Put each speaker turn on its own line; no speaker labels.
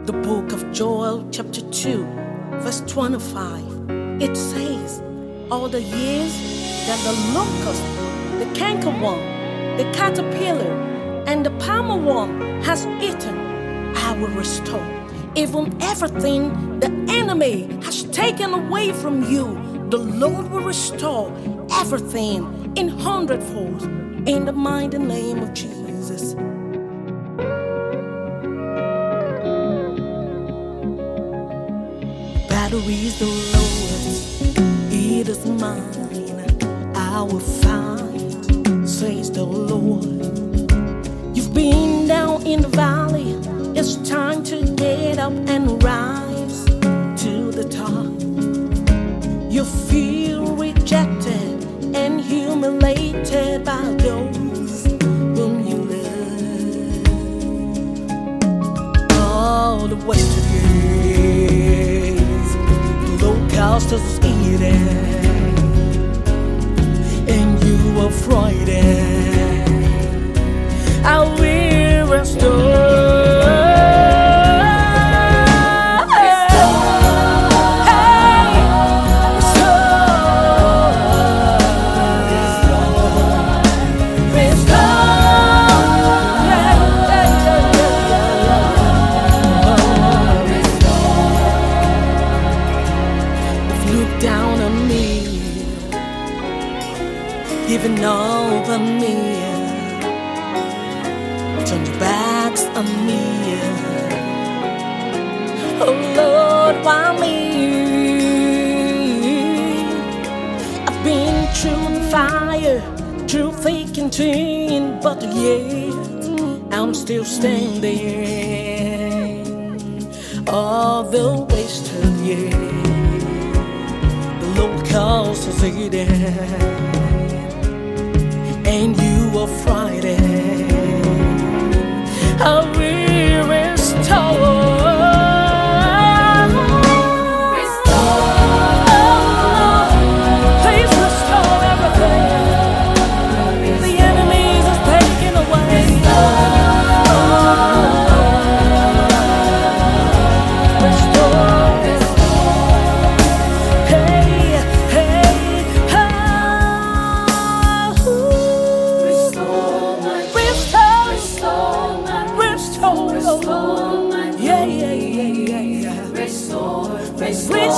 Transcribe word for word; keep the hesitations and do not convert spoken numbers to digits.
The book of Joel, chapter two, verse twenty-five. It says, all the years that the locust, the cankerworm, the caterpillar, and the palmer worm has eaten, I will restore. Even everything the enemy has taken away from you, the Lord will restore everything in hundredfold, in the mighty name of Jesus. Battle is the Lord's, it is mine. I will fight, says the Lord. You've been down in the valley, it's time to get up and rise to the top. You feel rejected and humiliated by those whom you love. All the wasted years, locusts is eating, and you are frightened. I will restore. Down on me, giving over me, turn your backs on me. Oh Lord, why me? I've been through the fire, through thick and thin, but yet I'm still standing. All the wasted years, locusts is eating, and you are frightened. I will restore. Restore, yeah, yeah, yeah, yeah, yeah. Restore, restore,